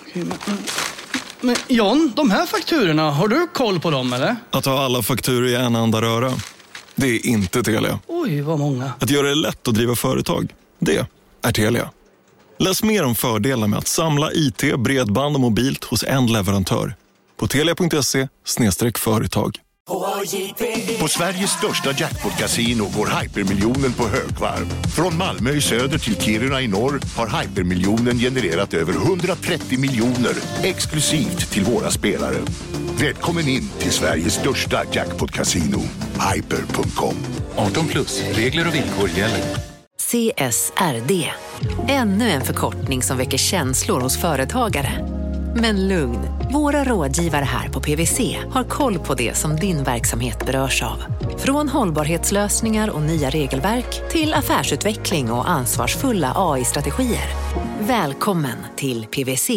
Men John, de här fakturorna, har du koll på dem eller? Att ha alla fakturor i en enda röra, det är inte Telia. Oj, vad många. Att göra det lätt att driva företag, det är Telia. Läs mer om fördelarna med att samla IT, bredband och mobilt hos en leverantör på telia.se/företag. På Sveriges största jackpot-casino går Hypermiljonen på högvarv. Från Malmö i söder till Kiruna i norr har Hypermiljonen genererat över 130 miljoner exklusivt till våra spelare. Välkommen in till Sveriges största jackpot-casino, hyper.com. 18+, regler och villkor gäller. CSRD, ännu en förkortning som väcker känslor hos företagare. Men lugn, våra rådgivare här på PwC har koll på det som din verksamhet berörs av. Från hållbarhetslösningar och nya regelverk till affärsutveckling och ansvarsfulla AI-strategier. Välkommen till PwC.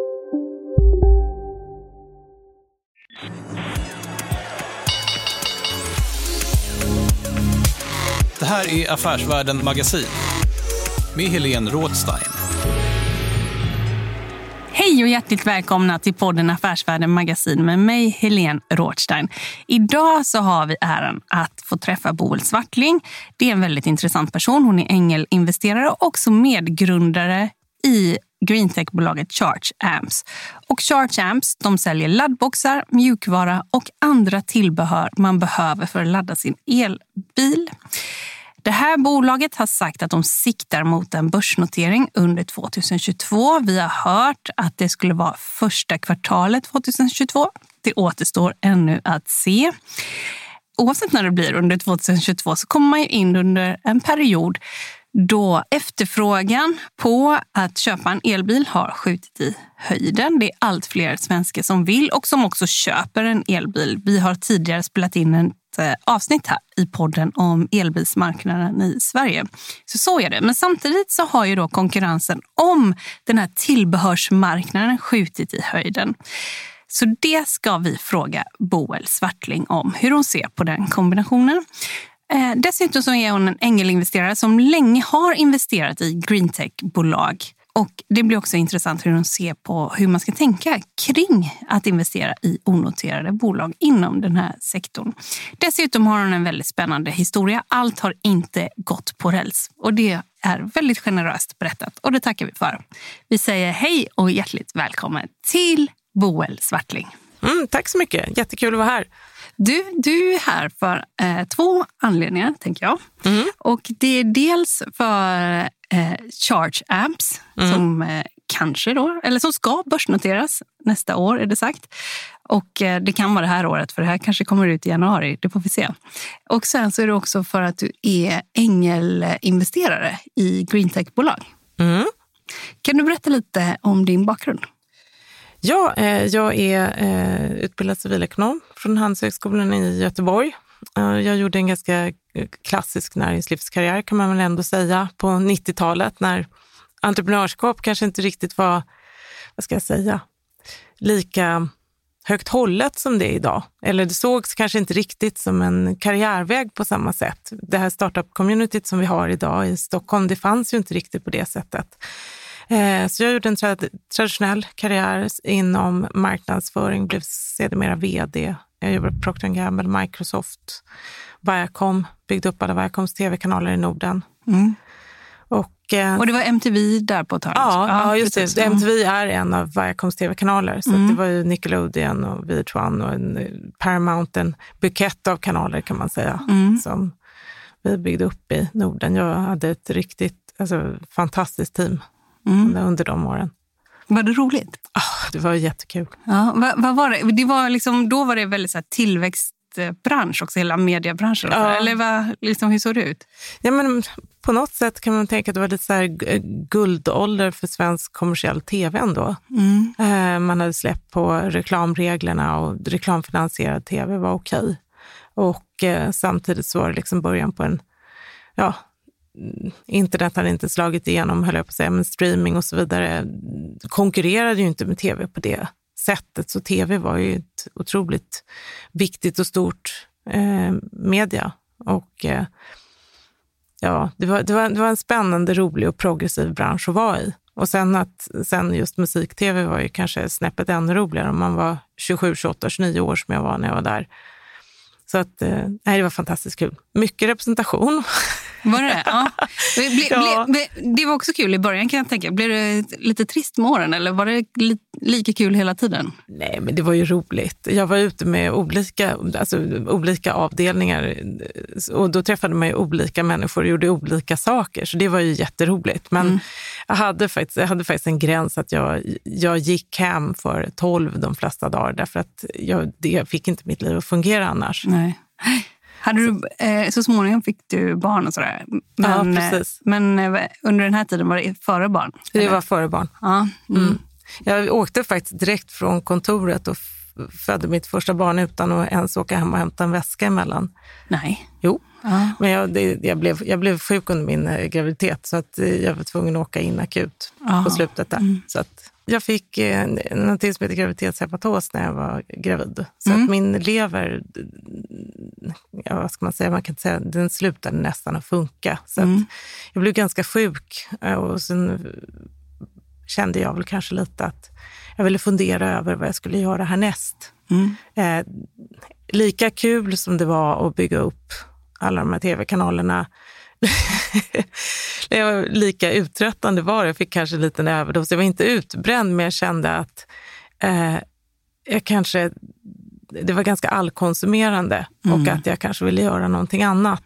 Det här är Affärsvärlden Magasin med Helene Rådstein. Hej och hjärtligt välkomna till podden Affärsvärlden Magasin med mig, Helene Rådstein. Idag så har vi äran att få träffa Boel Swartling. Det är en väldigt intressant person. Hon är ängelinvesterare och också medgrundare i greentech-bolaget Charge Amps. Och Charge Amps, de säljer laddboxar, mjukvara och andra tillbehör man behöver för att ladda sin elbil. Det här bolaget har sagt att de siktar mot en börsnotering under 2022. Vi har hört att det skulle vara första kvartalet 2022. Det återstår ännu att se. Oavsett när det blir under 2022 så kommer man ju in under en period då efterfrågan på att köpa en elbil har skjutit i höjden. Det är allt fler svenskar som vill och som också köper en elbil. Vi har tidigare spelat in ett avsnitt här i podden om elbilsmarknaden i Sverige. Så är det. Men samtidigt så har ju då konkurrensen om den här tillbehörsmarknaden skjutit i höjden. Så det ska vi fråga Boel Swartling om, hur hon ser på den kombinationen. Dessutom så är hon en ängelinvesterare som länge har investerat i greentech-bolag. Och det blir också intressant hur hon ser på hur man ska tänka kring att investera i onoterade bolag inom den här sektorn. Dessutom har hon en väldigt spännande historia. Allt har inte gått på räls och det är väldigt generöst berättat och det tackar vi för. Vi säger hej och hjärtligt välkommen till Boel Swartling. Tack så mycket, jättekul att vara här. Du är här för två anledningar, tänker jag. Och det är dels för Charge Amps som kanske då, eller som ska börsnoteras nästa år är det sagt. Och det kan vara det här året, för det här kanske kommer ut i januari, det får vi se. Och sen så är det också för att du är ängelinvesterare i greentech-bolag. Kan du berätta lite om din bakgrund? Ja, jag är utbildad civilekonom från Handelshögskolan i Göteborg. Jag gjorde en ganska klassisk näringslivskarriär kan man väl ändå säga på 90-talet när entreprenörskap kanske inte riktigt var, vad ska jag säga, lika högt hållet som det är idag. Eller det sågs kanske inte riktigt som en karriärväg på samma sätt. Det här startup-communityt som vi har idag i Stockholm, det fanns ju inte riktigt på det sättet. Så jag gjorde en traditionell karriär inom marknadsföring, blev sedermera vd. Jag jobbade på Procter & Gamble, Microsoft, Viacom, byggde upp alla Viacoms tv-kanaler i Norden. Och det var MTV där på ett tag? Ja, just det. MTV är en av Viacoms tv-kanaler. Så det var ju Nickelodeon och VH1 och en Paramount, en bukett av kanaler kan man säga, som vi byggde upp i Norden. Jag hade ett riktigt fantastiskt team under de åren. Var det roligt? Det var jättekul. Ja, vad var det? Det var liksom, då var det väldigt så här tillväxtbransch också, hela mediebranschen. Ja. Eller hur såg det ut? Ja, men på något sätt kan man tänka att det var lite så här guldålder för svensk kommersiell tv ändå. Man hade släppt på reklamreglerna och reklamfinansierad tv var okej. Och samtidigt så var det liksom början på en, internet hade inte slagit igenom, höll jag på att säga, men streaming och så vidare konkurrerade ju inte med tv på det sättet. Så tv var ju ett otroligt viktigt och stort media. Och det var en spännande, rolig och progressiv bransch att vara i. Och sen just musik-tv var ju kanske snäppet ännu roligare om man var 27, 28, 29 år som jag var när jag var där. Så att, det var fantastiskt kul. Mycket representation. Var det? Ja. Det var också kul i början kan jag tänka. Blev det lite trist med åren eller var det lika kul hela tiden? Nej, men det var ju roligt. Jag var ute med olika avdelningar och då träffade man ju olika människor och gjorde olika saker. Så det var ju jätteroligt. Men jag hade faktiskt en gräns att jag gick hem för 12 de flesta dagar därför att jag fick inte mitt liv att fungera annars. Nej. Hade du, så småningom fick du barn och sådär. Men, ja, precis. Men under den här tiden var det före barn? Det eller? var före barn. Ja. Jag åkte faktiskt direkt från kontoret och födde mitt första barn utan att ens åka hem och hämta en väska emellan. Nej. Jo, men jag blev sjuk under min graviditet så att jag var tvungen att åka in akut på slutet där. Så att jag fick någonting som heter graviditetshepatos när jag var gravid. Så att min lever, vad ska man säga, man kan inte säga, den slutade nästan att funka. Så att jag blev ganska sjuk och sen kände jag väl kanske lite att jag ville fundera över vad jag skulle göra härnäst. Lika kul som det var att bygga upp alla de här tv-kanalerna. Det var lika uttröttande var det. Jag fick kanske en liten överdos. Jag var inte utbränd men jag kände att det var ganska allkonsumerande och att jag kanske ville göra någonting annat.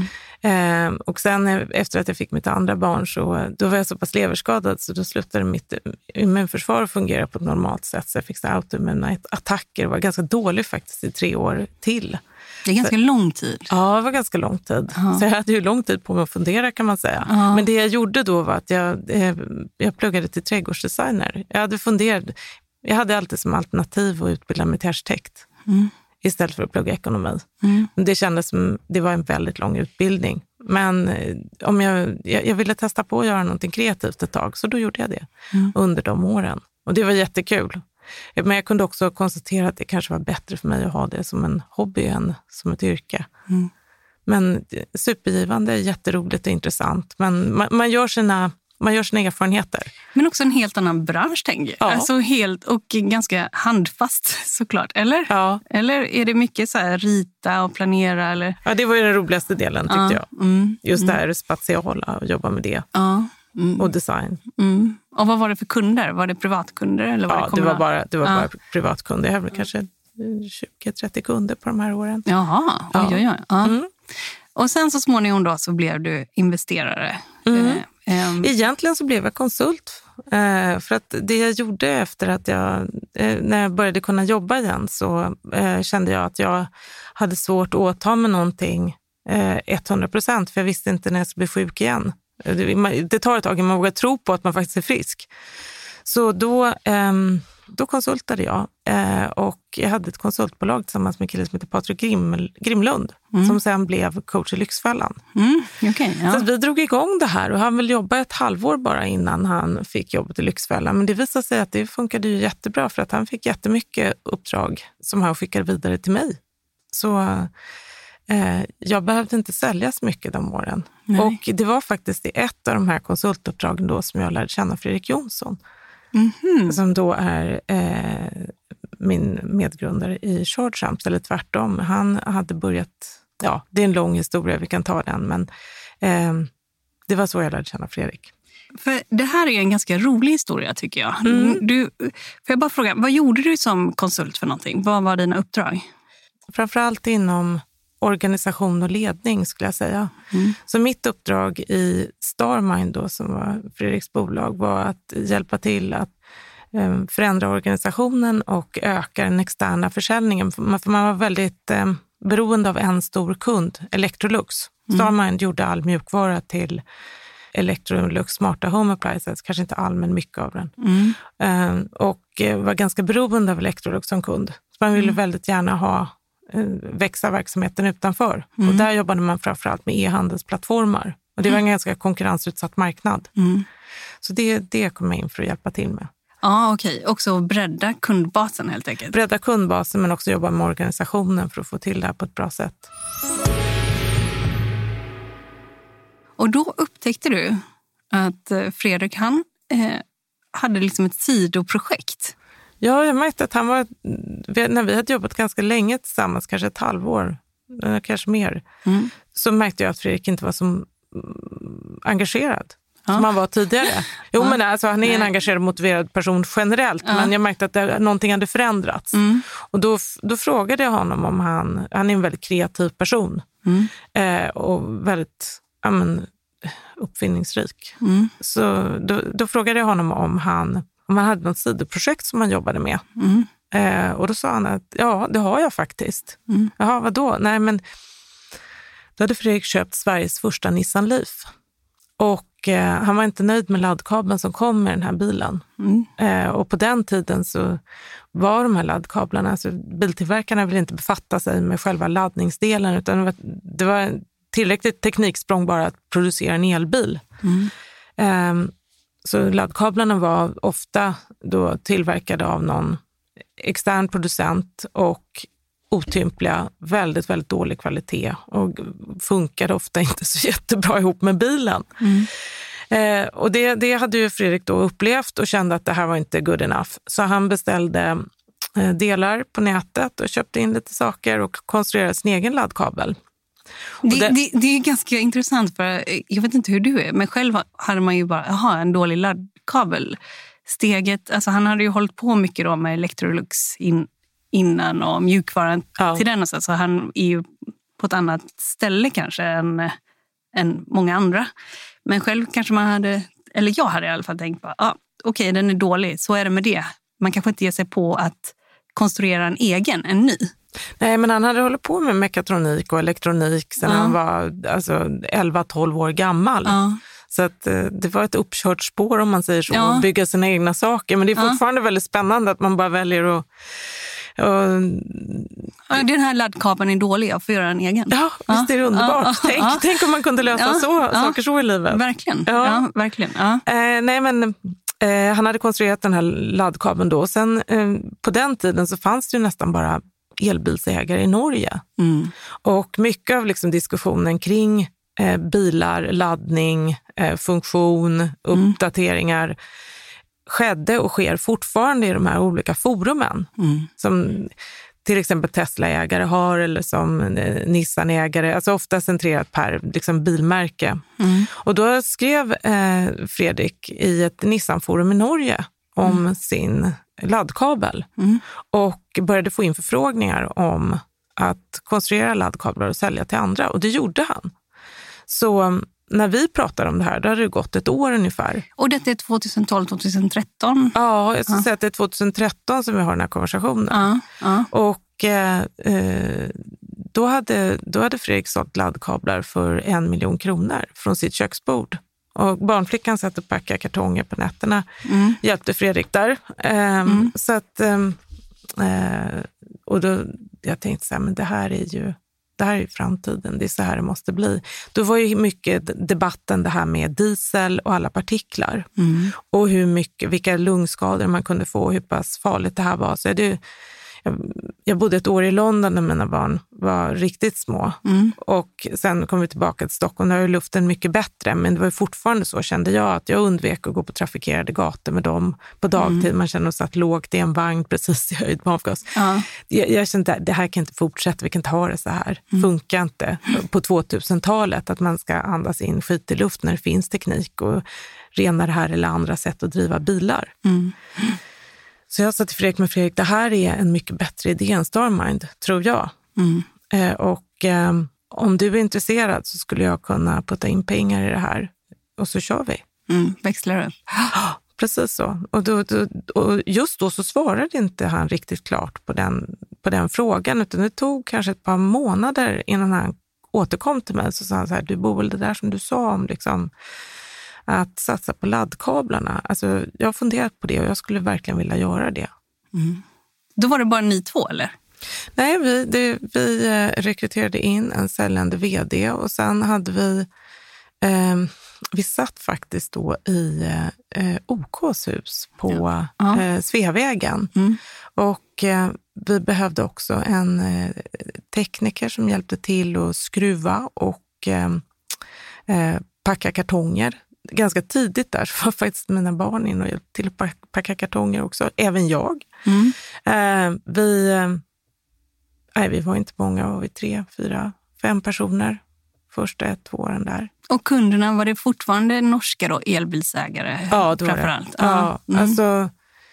Och sen efter att jag fick mitt andra barn då var jag så pass leverskadad så då slutade mitt immunförsvar fungera på ett normalt sätt så jag fick autoimmuna attacker och var ganska dålig faktiskt i 3 år till. Det är ganska lång tid. Ja, det var ganska lång tid. Så jag hade ju lång tid på mig att fundera kan man säga. Men det jag gjorde då var att jag pluggade till trädgårdsdesigner. Jag hade alltid som alternativ att utbilda mig till arkitekt istället för att plugga ekonomi. Det kändes som det var en väldigt lång utbildning. Men om jag ville testa på att göra någonting kreativt ett tag så då gjorde jag det under de åren. Och det var jättekul. Men jag kunde också konstatera att det kanske var bättre för mig att ha det som en hobby än som ett yrke. Men supergivande, jätteroligt och intressant. Men man gör sina erfarenheter. Men också en helt annan bransch, tänker jag. Ja. Alltså och ganska handfast såklart, eller? Ja. Eller är det mycket så här rita och planera? Eller? Ja, det var ju den roligaste delen tyckte jag. Just det här spatiala och jobba med det. Och design. Och vad var det för kunder? Var det privatkunder? Eller var det var bara privatkunder. Jag hade kanske 20-30 kunder på de här åren. Jaha, oj. Och sen så småningom då så blev du investerare. Egentligen så blev jag konsult. För att det jag gjorde efter att när jag började kunna jobba igen så kände jag att jag hade svårt att åta mig någonting 100% för jag visste inte när jag skulle bli sjuk igen. Det tar ett tag innan man vågar tro på att man faktiskt är frisk. Så då konsultade jag och jag hade ett konsultbolag tillsammans med en kille som heter Patrik Grimlund som sen blev coach i Lyxfällan. Så vi drog igång det här och han ville jobba ett halvår bara innan han fick jobbet i Lyxfällan. Men det visade sig att det funkade ju jättebra för att han fick jättemycket uppdrag som han skickade vidare till mig. Så jag behövde inte sälja så mycket de åren. Nej. Och det var faktiskt i ett av de här konsultuppdragen då som jag lärde känna Fredrik Jonsson. Som då är min medgrundare i Shortjumps, eller tvärtom. Han hade börjat, det är en lång historia, vi kan ta den, men det var så jag lärde känna Fredrik. För det här är en ganska rolig historia tycker jag. Får jag bara fråga, vad gjorde du som konsult för någonting? Vad var dina uppdrag? Framförallt inom organisation och ledning skulle jag säga. Så mitt uppdrag i Starmind då, som var Fredriks bolag, var att hjälpa till att förändra organisationen och öka den externa försäljningen. För man var väldigt beroende av en stor kund, Electrolux. Starmind gjorde all mjukvara till Electrolux smarta home appliances, kanske inte all men mycket av den. Och var ganska beroende av Electrolux som kund. Så man ville väldigt gärna växa verksamheten utanför. Och där jobbade man framförallt med e-handelsplattformar. Och det var en ganska konkurrensutsatt marknad. Så det kom jag in för att hjälpa till med. Ja, okej. Också bredda kundbasen helt enkelt. Bredda kundbasen men också jobba med organisationen för att få till det här på ett bra sätt. Och då upptäckte du att Fredrik, han hade liksom ett sidoprojekt. Ja, jag märkte att han var, när vi hade jobbat ganska länge tillsammans, kanske ett halvår, kanske mer, så märkte jag att Fredrik inte var så engagerad som han var tidigare. Jo, men alltså, han är en engagerad, motiverad person generellt, men jag märkte att någonting hade förändrats. Och då frågade jag honom om han är en väldigt kreativ person och väldigt uppfinningsrik. Så då frågade jag honom om han hade något sidoprojekt som han jobbade med. Och då sa han att ja, det har jag faktiskt. Jaha, vadå? Nej, men då hade Fredrik köpt Sveriges första Nissan Leaf. Och han var inte nöjd med laddkabeln som kom med den här bilen. Och på den tiden så var de här laddkablarna, alltså biltillverkarna ville inte befatta sig med själva laddningsdelen, utan det var tillräckligt tekniksprång bara att producera en elbil. Så laddkablarna var ofta då tillverkade av någon extern producent och otympliga, väldigt, väldigt dålig kvalitet och funkade ofta inte så jättebra ihop med bilen. Och det hade ju Fredrik då upplevt och kände att det här var inte good enough. Så han beställde delar på nätet och köpte in lite saker och konstruerade sin egen laddkabel. Det är ganska intressant, för jag vet inte hur du är, men själv hade man ju bara en dålig laddkabel. Steget, alltså han hade ju hållit på mycket då med Electrolux innan och mjukvaran till den, och så han är ju på ett annat ställe kanske än många andra. Men själv kanske man hade, eller jag hade i alla fall tänkt på, okej, den är dålig, så är det med det. Man kanske inte ger sig på att konstruera en ny. Nej, men han hade hållit på med mekatronik och elektronik sedan han var 11-12 år gammal. Så att det var ett uppkört spår, om man säger så, att bygga sina egna saker. Men det är fortfarande väldigt spännande att man bara väljer att... Den här laddkabeln är dålig, jag får göra en egen. Ja, visst är det underbart. Tänk om man kunde lösa saker så i livet. Verkligen. Verkligen. Nej, men han hade konstruerat den här laddkabeln då. Sen på den tiden så fanns det ju nästan bara elbilsägare i Norge. Och mycket av liksom diskussionen kring bilar, laddning, funktion, uppdateringar skedde och sker fortfarande i de här olika forumen. Som till exempel Tesla-ägare har, eller som Nissan-ägare, alltså ofta centrerat per liksom bilmärke. Och då skrev Fredrik i ett Nissan-forum i Norge om sin laddkabel och började få in förfrågningar om att konstruera laddkablar och sälja till andra, och det gjorde han. Så när vi pratar om det här, då har det gått ett år ungefär. Och detta är 2012-2013? Ja, jag skulle säga att det är 2013 som vi har den här konversationen. Och då hade Fredrik sålt laddkablar för 1 miljon kronor från sitt köksbord. Och barnflickan satt och packade kartonger på nätterna. Hjälpte Fredrik där. Så att, och då jag tänkte så här, men det här är ju framtiden, det är så här det måste bli. Då var ju mycket debatten det här med diesel och alla partiklar. Och vilka lungskador man kunde få och hur pass farligt det här var. Så jag bodde ett år i London när mina barn var riktigt små. Och sen kom vi tillbaka till Stockholm. Där är luften mycket bättre, men det var fortfarande så, kände jag, att jag undvek att gå på trafikerade gator med dem på dagtid. Man kände sig att lågt i en vagn precis i höjd med avgas. Jag kände att det här kan inte fortsätta, vi kan inte ha det så här. Funkar inte på 2000-talet att man ska andas in skit i luft när det finns teknik och rena det här eller andra sätt att driva bilar. Så jag sa till Fredrik, det här är en mycket bättre idé än Starmind, tror jag. Och om du är intresserad så skulle jag kunna putta in pengar i det här. Och så kör vi. Växlar upp. Precis så. Och just då så svarade inte han riktigt klart på den frågan. Utan det tog kanske ett par månader innan han återkom till mig. Så sa han så här, du bor väl det där som du sa om liksom... att satsa på laddkablarna. Alltså, jag har funderat på det och jag skulle verkligen vilja göra det. Då var det bara ni två, eller? Nej, vi rekryterade in en säljande vd och sen hade vi satt faktiskt då i OKs hus på Sveavägen. Och vi behövde också en tekniker som hjälpte till att skruva och packa kartonger ganska tidigt där så var faktiskt mina barn in och hjälpte till att packa kartonger också. Även jag. Vi var inte många, var vi 3, 4, 5 personer första 1-2 åren där. Och kunderna, var det fortfarande norska då, elbilsägare? Ja, det var framförallt? det. Ja, alltså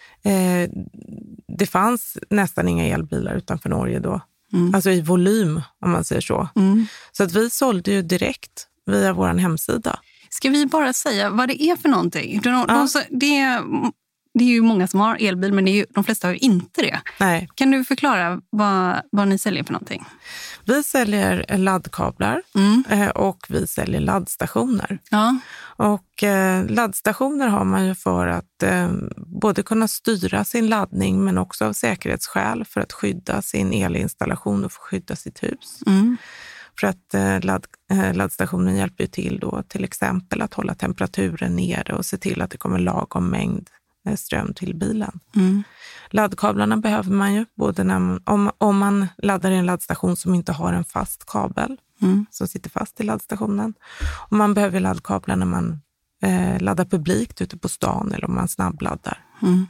det fanns nästan inga elbilar utanför Norge då. Alltså i volym, om man säger så. Så att vi sålde ju direkt via vår hemsida. Ska vi bara säga vad det är för någonting? Det är ju många som har elbil, men de flesta har ju inte det. Nej. Kan du förklara vad ni säljer för någonting? Vi säljer laddkablar och vi säljer laddstationer. Ja. Och laddstationer har man ju för att både kunna styra sin laddning men också av säkerhetsskäl för att skydda sin elinstallation och skydda sitt hus. För att laddstationen hjälper ju till då till exempel att hålla temperaturen nere och se till att det kommer lagom mängd ström till bilen. Laddkablarna behöver man ju både om man laddar i en laddstation som inte har en fast kabel som sitter fast i laddstationen. Och man behöver laddkablar när man laddar publikt ute på stan eller om man snabbladdar.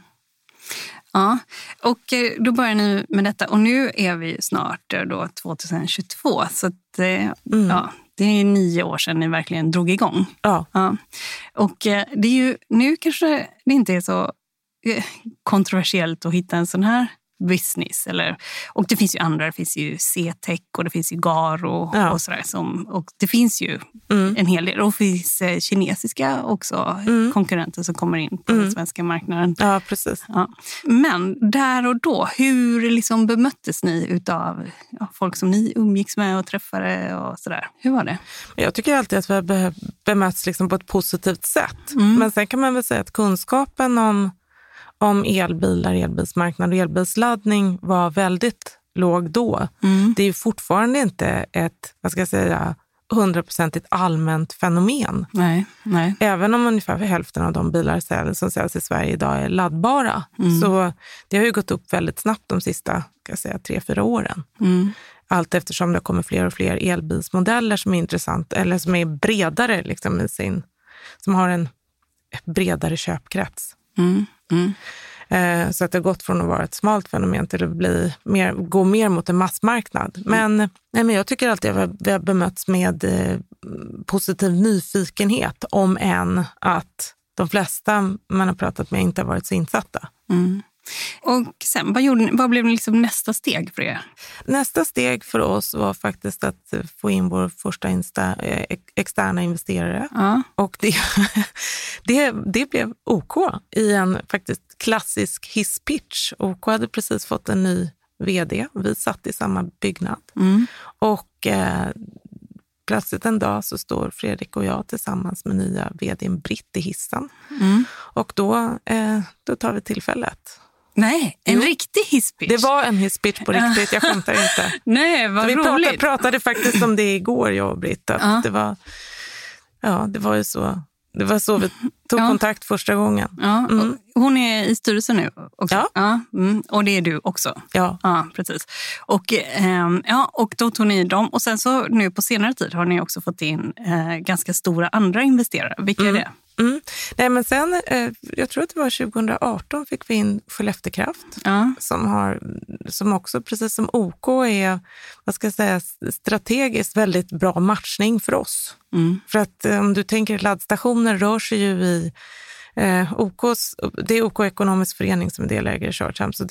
Ja, och då börjar ni med detta och nu är vi snart då 2022 så att det är 9 år sedan ni verkligen drog igång. Ja. Och det är ju, nu kanske det inte är så kontroversiellt att hitta en sån här business. Och det finns ju andra, det finns ju C-tech och det finns ju Garo och sådär. Och det finns ju en hel del. Och det finns kinesiska också konkurrenter som kommer in på den svenska marknaden. Ja, precis. Ja. Men där och då, hur liksom bemöttes ni utav folk som ni umgicks med och träffade och sådär? Hur var det? Jag tycker alltid att vi har bemötts liksom på ett positivt sätt. Men sen kan man väl säga att kunskapen om elbilar, elbilsmarknad och elbilsladdning var väldigt låg då. Det är ju fortfarande inte ett, 100% allmänt fenomen. Nej. Även om ungefär hälften av de bilar som säljs i Sverige idag är laddbara. Så det har ju gått upp väldigt snabbt de sista 3-4 åren. Allt eftersom det kommer fler och fler elbilsmodeller som är intressant eller som är bredare liksom som har en bredare köpkrets. Så att det har gått från att vara ett smalt fenomen till att gå mer mot en massmarknad. Men jag tycker alltid att vi har bemötts med positiv nyfikenhet om än att de flesta man har pratat med inte har varit så insatta. Och sen, vad blev liksom nästa steg för er? Nästa steg för oss var faktiskt att få in vår första externa investerare. Och det blev OK i en faktiskt klassisk hisspitch. OK hade precis fått en ny vd. Vi satt i samma byggnad. Och plötsligt en dag så står Fredrik och jag tillsammans med nya vdn Britt i hissen. Och då tar vi tillfället. Nej, en riktig hisspitch. Det var en hisspitch på riktigt, jag skämtar inte. Nej, vad roligt. Vi pratade faktiskt om det igår, jag och Britt. Det var ju så. Det var så vi tog kontakt första gången. Hon är i styrelsen nu också. Ja. Och det är du också. Ja, precis. Och då tog ni dem. Och sen så nu på senare tid har ni också fått in ganska stora andra investerare. Vilka är det? Nej, men sen, jag tror att det var 2018 fick vi in Skelleftekraft som också, precis som OK, är strategiskt väldigt bra matchning för oss. För att om du tänker laddstationer rör sig ju i det är OK Ekonomisk förening som är delägare i Chargeham, så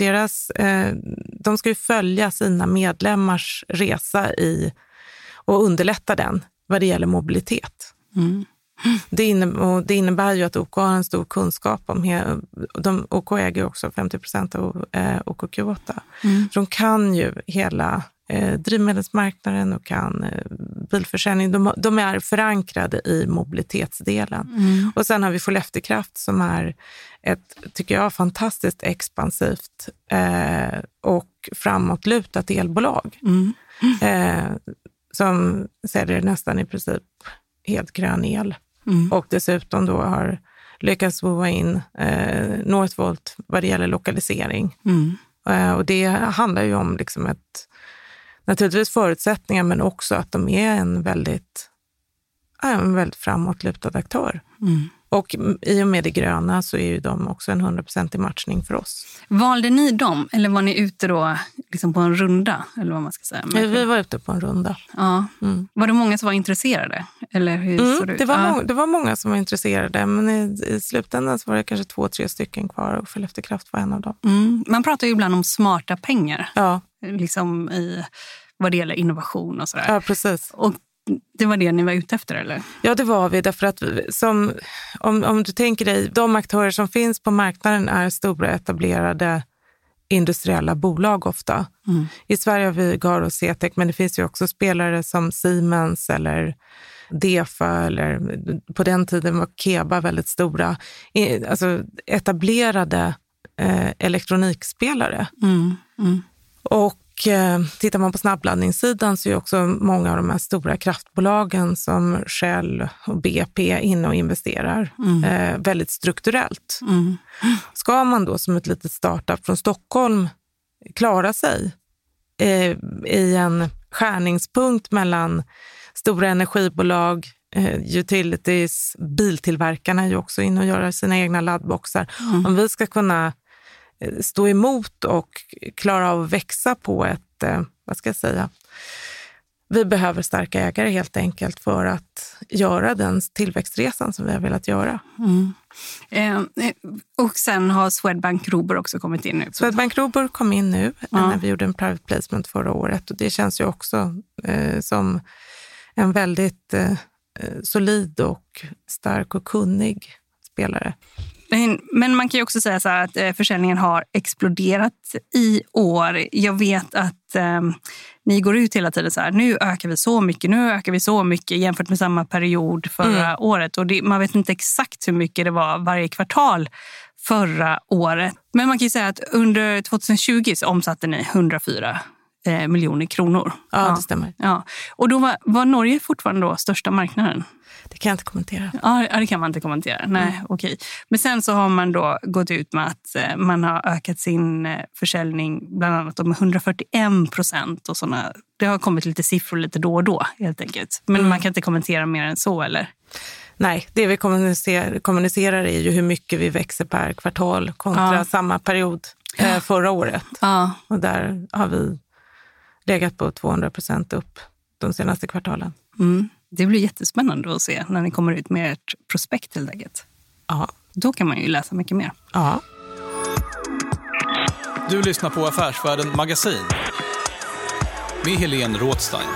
de ska ju följa sina medlemmars resa och underlätta den vad det gäller mobilitet. Det innebär ju att OK har en stor kunskap om OK äger också 50% av OKQ8. Så de kan ju hela drivmedelsmarknaden och kan bilförsäljning. De är förankrade i mobilitetsdelen. Och sen har vi Skelleftekraft som är ett, tycker jag, fantastiskt expansivt och framåtlutat elbolag. Som säljer nästan i princip helt grön el. Och dessutom då har lyckats vova in Northvolt vad det gäller lokalisering. Och det handlar ju om liksom naturligtvis förutsättningar, men också att de är en väldigt är en väldigt framåtlutad aktör. Och i och med det gröna så är ju de också en 100% matchning för oss. Valde ni dem eller var ni ute då liksom på en runda? Eller vad man ska säga? Vi var ute på en runda. Ja. Var det många som var intresserade? Eller hur såg det ut? Det var många som var intresserade, men i slutändan så var det kanske 2-3 stycken kvar och Fäll efter kraft var en av dem. Man pratar ju ibland om smarta pengar. Ja. Liksom i vad det gäller innovation och sådär. Ja, precis. Och det var det ni var ute efter, eller? Ja, det var vi. Därför att om du tänker dig, de aktörer som finns på marknaden är stora etablerade industriella bolag ofta. I Sverige har vi Garo och CTEC, men det finns ju också spelare som Siemens eller Defa, eller på den tiden var Keba väldigt stora. Alltså etablerade elektronikspelare. Och tittar man på snabbladdningssidan så är också många av de här stora kraftbolagen som Shell och BP inne och investerar väldigt strukturellt. Ska man då som ett litet startup från Stockholm klara sig i en skärningspunkt mellan stora energibolag, utilities, biltillverkarna är ju också inne och göra sina egna laddboxar. Om vi ska kunna stå emot och klara av att växa på ett, vi behöver starka ägare helt enkelt för att göra den tillväxtresan som vi har velat göra. Och sen har Swedbank Robur också kommit in nu. Swedbank Robur kom in nu när vi gjorde en private placement förra året, och det känns ju också som en väldigt solid och stark och kunnig spelare. Men man kan ju också säga så här att försäljningen har exploderat i år. Jag vet att ni går ut hela tiden så här, nu ökar vi så mycket jämfört med samma period förra året. Och man vet inte exakt hur mycket det var varje kvartal förra året. Men man kan ju säga att under 2020 så omsatte ni 104 miljoner kronor. Ja, det stämmer. Ja. Och då var Norge fortfarande då största marknaden? Det kan jag inte kommentera. Ja, det kan man inte kommentera. Nej, okej. Men sen så har man då gått ut med att man har ökat sin försäljning bland annat med 141% och sådana. Det har kommit lite siffror lite då och då helt enkelt. Men man kan inte kommentera mer än så, eller? Nej, det vi kommunicerar är ju hur mycket vi växer per kvartal kontra samma period förra året. Och där har vi legat på 200% upp de senaste kvartalen. Det blir jättespännande att se när ni kommer ut med ert prospekt helt enkelt. Ja. Då kan man ju läsa mycket mer. Ja. Du lyssnar på Affärsvärlden Magasin med Helene Rådstein.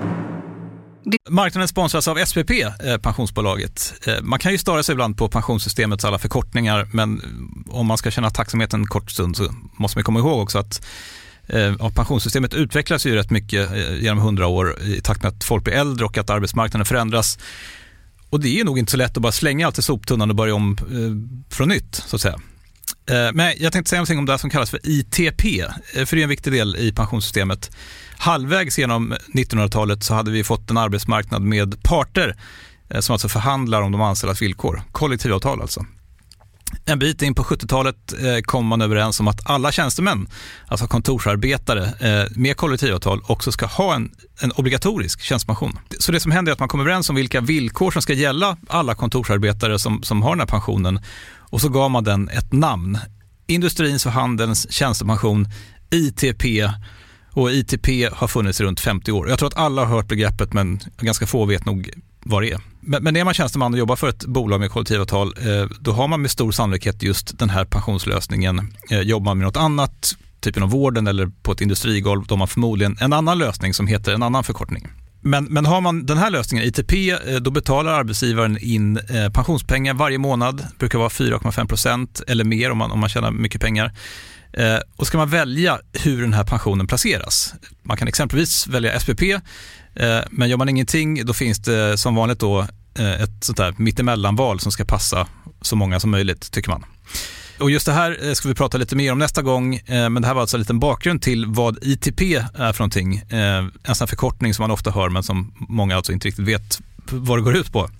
Marknaden sponsras av SPP, pensionsbolaget. Man kan ju störa sig ibland på pensionssystemets alla förkortningar, men om man ska känna tacksamhet en kort stund så måste man komma ihåg också att pensionssystemet utvecklas ju rätt mycket genom 100 år i takt med att folk blir äldre och att arbetsmarknaden förändras. Och det är nog inte så lätt att bara slänga allt i soptunnan och börja om från nytt, så att säga. Men jag tänkte säga någonting om det som kallas för ITP, för det är en viktig del i pensionssystemet. Halvvägs genom 1900-talet så hade vi fått en arbetsmarknad med parter som alltså förhandlar om de anställdas villkor, kollektivavtal alltså. En bit in på 70-talet kom man överens om att alla tjänstemän, alltså kontorsarbetare med kollektivavtal, också ska ha en obligatorisk tjänstepension. Så det som händer är att man kommer överens om vilka villkor som ska gälla alla kontorsarbetare som har den här pensionen, och så gav man den ett namn. Industrins och handelns tjänstepension, ITP, och ITP har funnits runt 50 år. Jag tror att alla har hört begreppet, men ganska få vet nog vad det är. Men är man tjänsteman och jobbar för ett bolag med kollektivavtal, då har man med stor sannolikhet just den här pensionslösningen. Jobbar man med något annat, typ inom vården eller på ett industrigolv, då har man förmodligen en annan lösning som heter en annan förkortning. Men har man den här lösningen, ITP, då betalar arbetsgivaren in pensionspengar varje månad. Det brukar vara 4,5% eller mer om man tjänar mycket pengar. Och ska man välja hur den här pensionen placeras. Man kan exempelvis välja SPP, men gör man ingenting, då finns det som vanligt då ett sånt där mittemellanval som ska passa så många som möjligt, tycker man. Och just det här ska vi prata lite mer om nästa gång, men det här var alltså en liten bakgrund till vad ITP är för någonting. En sån förkortning som man ofta hör, men som många alltså inte riktigt vet vad det går ut på.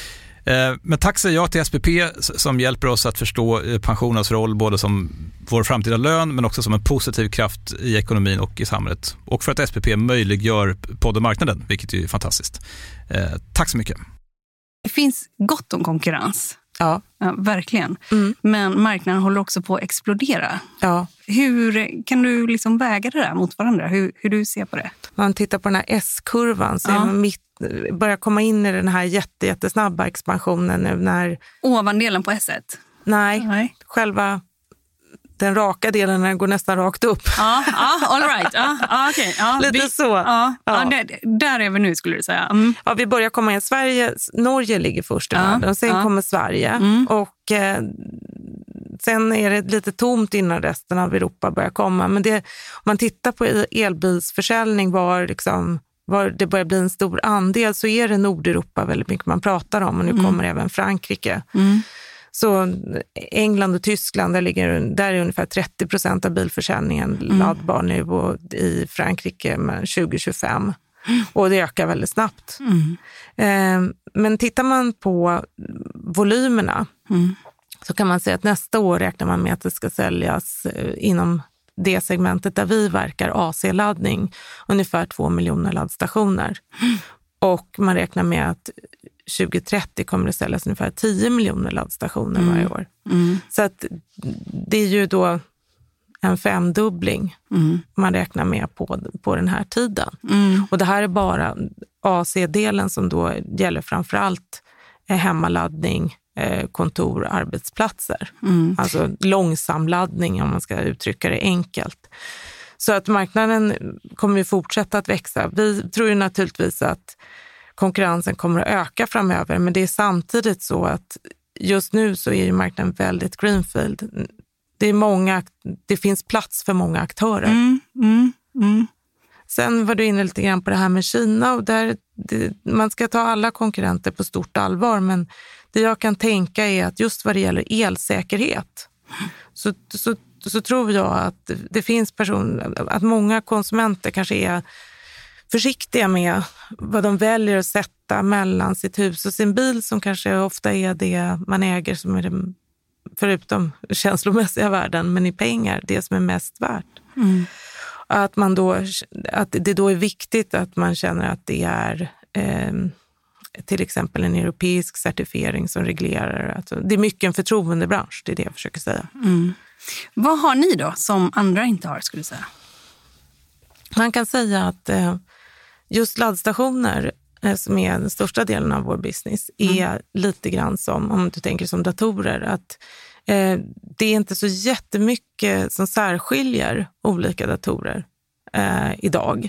Men tack säger jag till SPP som hjälper oss att förstå pensionens roll både som vår framtida lön, men också som en positiv kraft i ekonomin och i samhället. Och för att SPP möjliggör poddenmarknaden, vilket är fantastiskt. Tack så mycket. det finns gott om konkurrens. Ja. Ja, verkligen. Men marknaden håller också på att explodera. Ja. Hur kan du liksom väga det där mot varandra? Hur du ser på det? Om man tittar på den här S-kurvan så är man börjar komma in i den här jättesnabba expansionen nu när... Ovandelen på S1? Nej. Själva den raka delen när den går nästan rakt upp. Ja, all right. Okay. Lite så. Ja. Där är vi nu skulle du säga. Ja, vi börjar komma in. Norge ligger först i världen och sen kommer Sverige. Och sen är det lite tomt innan resten av Europa börjar komma. Men om man tittar på elbilsförsäljning var det börjar bli en stor andel, så är det Nordeuropa väldigt mycket man pratar om. Och nu kommer även Frankrike. Så England och Tyskland, där är ungefär 30% av bilförsäljningen laddbar nu, och i Frankrike med 2025. Och det ökar väldigt snabbt. Men tittar man på volymerna så kan man säga att nästa år räknar man med att det ska säljas inom det segmentet där vi verkar, AC-laddning, ungefär 2 miljoner laddstationer. Och man räknar med att 2030 kommer det säljas ungefär 10 miljoner laddstationer varje år. Så att det är ju då en 5-dubbling man räknar med på den här tiden. Och det här är bara AC-delen som då gäller framförallt hemmaladdning, kontor, arbetsplatser. Alltså långsamladdning, om man ska uttrycka det enkelt. Så att marknaden kommer ju fortsätta att växa. Vi tror ju naturligtvis att konkurrensen kommer att öka framöver, men det är samtidigt så att just nu så är ju marknaden väldigt greenfield. Det finns plats för många aktörer. Sen var du inne lite grann på det här med Kina, och man ska ta alla konkurrenter på stort allvar, men det jag kan tänka är att just vad det gäller elsäkerhet så tror jag att det finns att många konsumenter kanske är försiktiga med vad de väljer att sätta mellan sitt hus och sin bil, som kanske ofta är det man äger som är det, förutom känslomässiga värden, men i pengar, det som är mest värt. Att det då är viktigt att man känner att det är till exempel en europeisk certifiering som reglerar. Alltså, det är mycket en förtroendebransch, det är det jag försöker säga. Vad har ni då som andra inte har, skulle du säga? Man kan säga att just laddstationer, som är den största delen av vår business, är lite grann som, om du tänker som datorer, att det är inte så jättemycket som särskiljer olika datorer idag.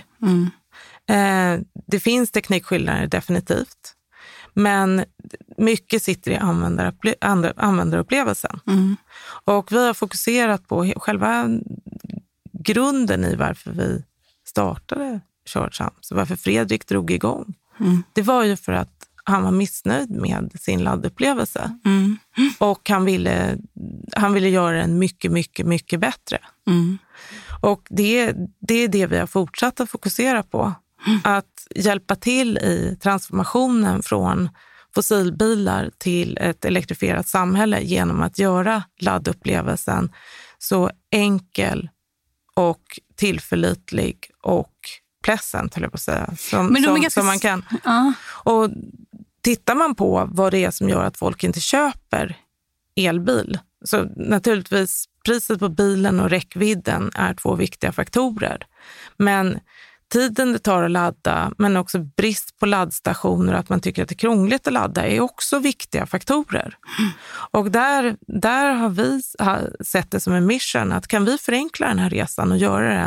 Det finns teknikskillnader definitivt, men mycket sitter i användarupplevelsen. Och vi har fokuserat på själva grunden i varför vi startade ChargeAmps, så varför Fredrik drog igång. Det var ju för att han var missnöjd med sin laddupplevelse. Och han ville göra den mycket, mycket, mycket bättre. Och det är det vi har fortsatt att fokusera på. Att hjälpa till i transformationen från fossilbilar till ett elektrifierat samhälle genom att göra laddupplevelsen så enkel och tillförlitlig och pleasant, höll jag på att säga, som man kan. Och tittar man på vad det är som gör att folk inte köper elbil, så naturligtvis priset på bilen och räckvidden är 2 viktiga faktorer. Men tiden det tar att ladda, men också brist på laddstationer och att man tycker att det är krångligt att ladda är också viktiga faktorer. Och där har vi sett det som en mission, att kan vi förenkla den här resan och göra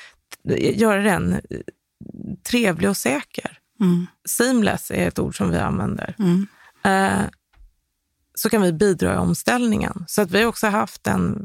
den trevlig och säker. Seamless är ett ord som vi använder. Så kan vi bidra i omställningen. Så att vi också haft en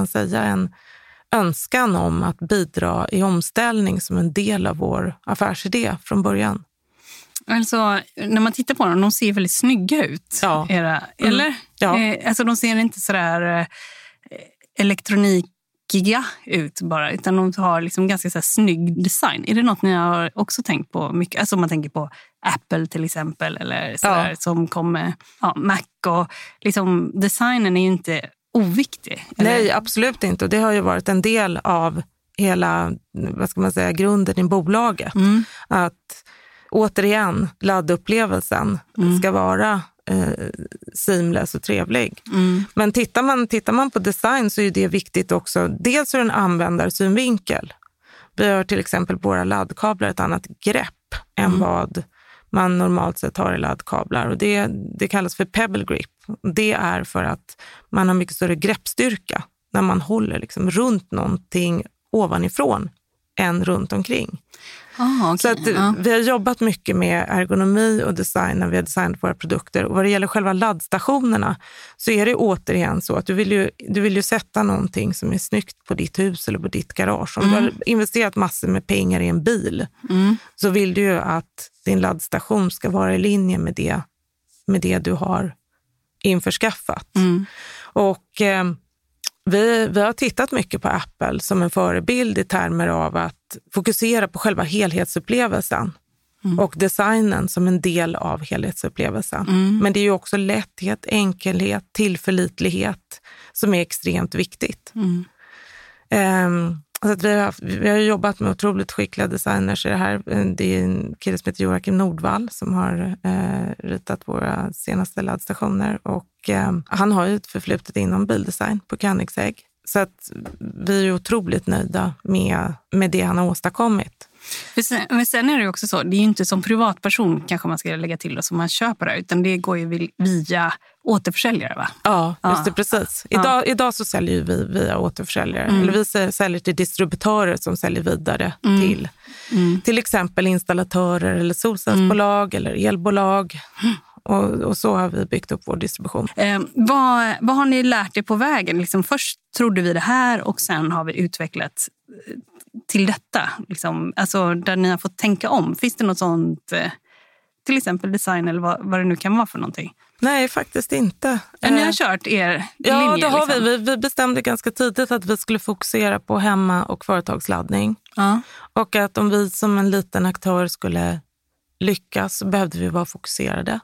önskan om att bidra i omställning som en del av vår affärsidé från början. Alltså, när man tittar på dem, de ser väldigt snygga ut. Ja. Eller? Ja. Alltså, de ser inte sådär elektronikiga ut bara, utan de har liksom ganska så här snygg design. Är det något ni har också tänkt på mycket? Alltså om man tänker på Apple till exempel, eller sådär, som kommer, Mac, och liksom designen är ju inte oviktig. Eller? Nej, absolut inte. Och det har ju varit en del av hela, grunden i bolaget. Att återigen, laddupplevelsen ska vara seamless och trevlig. Men tittar man på design så är det viktigt också. Dels ur en användarsynvinkel. Vi har till exempel på våra laddkablar ett annat grepp än vad man normalt sett har i laddkablar. Och det kallas för pebble grip. Det är för att man har mycket större greppstyrka när man håller liksom runt någonting ovanifrån än runt omkring. Okay. Så att vi har jobbat mycket med ergonomi och design när vi har designat våra produkter. Och vad det gäller själva laddstationerna så är det återigen så att du vill ju sätta någonting som är snyggt på ditt hus eller på ditt garage. Om du har investerat massor med pengar i en bil så vill du ju att din laddstation ska vara i linje med det du har införskaffat. Och vi har tittat mycket på Apple som en förebild i termer av att fokusera på själva helhetsupplevelsen och designen som en del av helhetsupplevelsen. Men det är ju också lätthet, enkelhet, tillförlitlighet som är extremt viktigt. Så att vi har jobbat med otroligt skickliga designers i det här. Det är en kille som heter Joakim Nordvall som har ritat våra senaste laddstationer och han har ju ett förflutet inom bildesign på Koenigsegg. Så att vi är otroligt nöjda med det han har åstadkommit. Men sen är det ju också så, det är ju inte som privatperson kanske man ska lägga till det som man köper det, utan det går ju via återförsäljare, va? Ja, just det, precis. Idag så säljer vi via återförsäljare. Eller vi säljer till distributörer som säljer vidare till exempel installatörer eller solcellsbolag eller elbolag. Och så har vi byggt upp vår distribution. Vad har ni lärt er på vägen? Liksom först trodde vi det här och sen har vi utvecklat till detta. Liksom, alltså där ni har fått tänka om. Finns det något sånt, till exempel design eller vad det nu kan vara för någonting? Nej, faktiskt inte. Ni har kört er linje? Ja, det har liksom. vi bestämde ganska tidigt att vi skulle fokusera på hemma- och företagsladdning. Och att om vi som en liten aktör skulle lyckas så behövde vi vara fokuserade.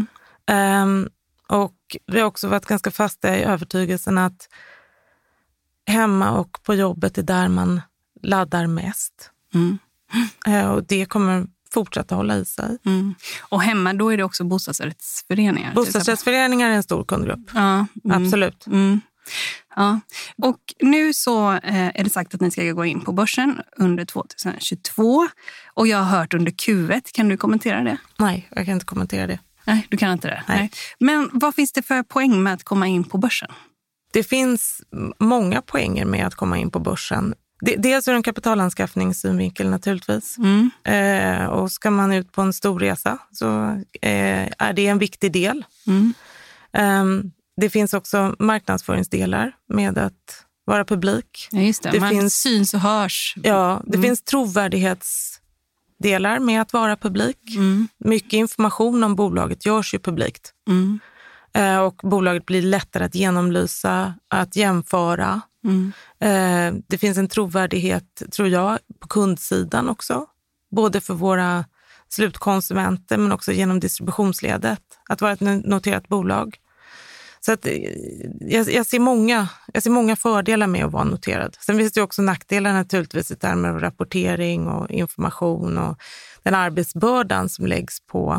Och vi har också varit ganska fasta i övertygelsen att hemma och på jobbet är där man laddar mest. Och det kommer fortsätta hålla i sig. Och hemma, då är det också bostadsrättsföreningar? Bostadsrättsföreningar är en stor kundgrupp. Absolut. Ja. Och nu så är det sagt att ni ska gå in på börsen under 2022. Och jag har hört under Q1. Kan du kommentera det? Nej, jag kan inte kommentera det. Nej, du kan inte det? Nej. Men vad finns det för poäng med att komma in på börsen? Det finns många poänger med att komma in på börsen. Dels ur en kapitalanskaffningssynvinkel naturligtvis. Och ska man ut på en stor resa så är det en viktig del. Det finns också marknadsföringsdelar med att vara publik. Ja, just det. Det man finns, syns och hörs. Ja, det finns trovärdighetsdelar med att vara publik. Mycket information om bolaget görs ju publikt. Och bolaget blir lättare att genomlysa, att jämföra. Det finns en trovärdighet, tror jag, på kundsidan också. Både för våra slutkonsumenter men också genom distributionsledet. Att vara ett noterat bolag. Så att jag ser många fördelar med att vara noterad. Sen finns det också nackdelar naturligtvis i termer av rapportering och information och den arbetsbördan som läggs på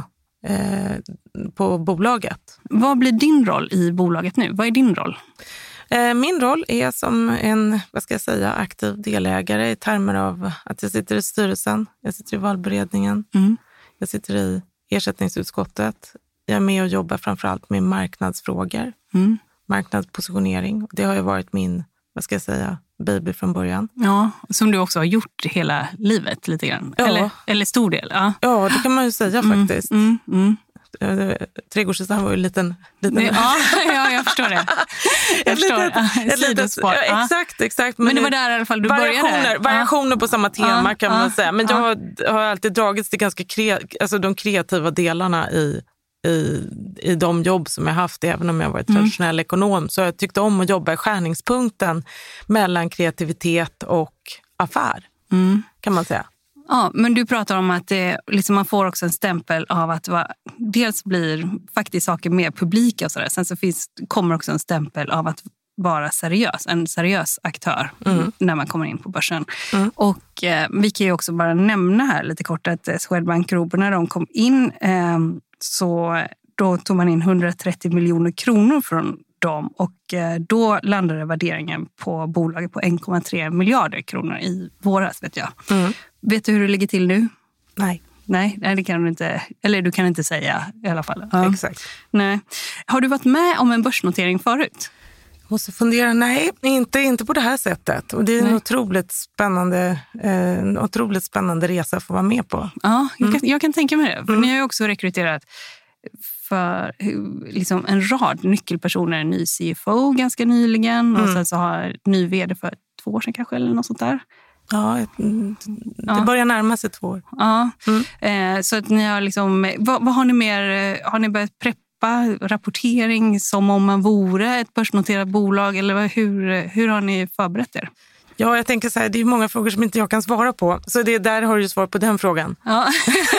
bolaget. Vad blir din roll i bolaget nu? Vad är din roll? Min roll är som en, aktiv delägare i termer av att jag sitter i styrelsen, jag sitter i valberedningen, jag sitter i ersättningsutskottet. Jag är med och jobbar framförallt med marknadsfrågor, marknadspositionering. Det har ju varit min, baby från början. Ja, som du också har gjort hela livet lite grann. Ja. Eller stor del. Ja, det kan man ju säga faktiskt. Trädgårdsdesign var ju liten... Ja, jag förstår det. Jag förstår. Exakt. Men det var där i alla fall du började. Variationer på samma tema kan man säga. Men jag har alltid dragits till ganska de kreativa delarna i de jobb som jag haft, även om jag varit traditionell ekonom. Så jag tyckte om att jobba i skärningspunkten mellan kreativitet och affär, kan man säga. Ja, men du pratar om att man får också en stämpel av att dels blir faktiskt saker mer publika och sådär. Sen så kommer också en stämpel av att vara en seriös aktör när man kommer in på börsen. Och vi kan ju också bara nämna här lite kort att Swedbank Group, när de kom in så då tog man in 130 miljoner kronor från dem och då landade värderingen på bolaget på 1,3 miljarder kronor i våras, vet jag. Vet du hur det ligger till nu? Nej, det kan du inte, eller du kan inte säga i alla fall. Ja. Exakt. Nej. Har du varit med om en börsnotering förut? Jag måste fundera, nej, inte på det här sättet. Och det är en otroligt spännande resa att få vara med på. Ja, jag kan tänka mig det. För ni har ju också rekryterat för liksom en rad nyckelpersoner, en ny CFO ganska nyligen och sen så har ny vd för 2 år sedan kanske eller något sånt där. Ja, det börjar närma sig 2 år. Ja, så att ni har liksom, vad har ni mer, har ni börjat preppa rapportering som om man vore ett börsnoterat bolag eller hur har ni förberett er? Ja, jag tänker så här, det är många frågor som inte jag kan svara på. Så där har du ju svar på den frågan. Ja.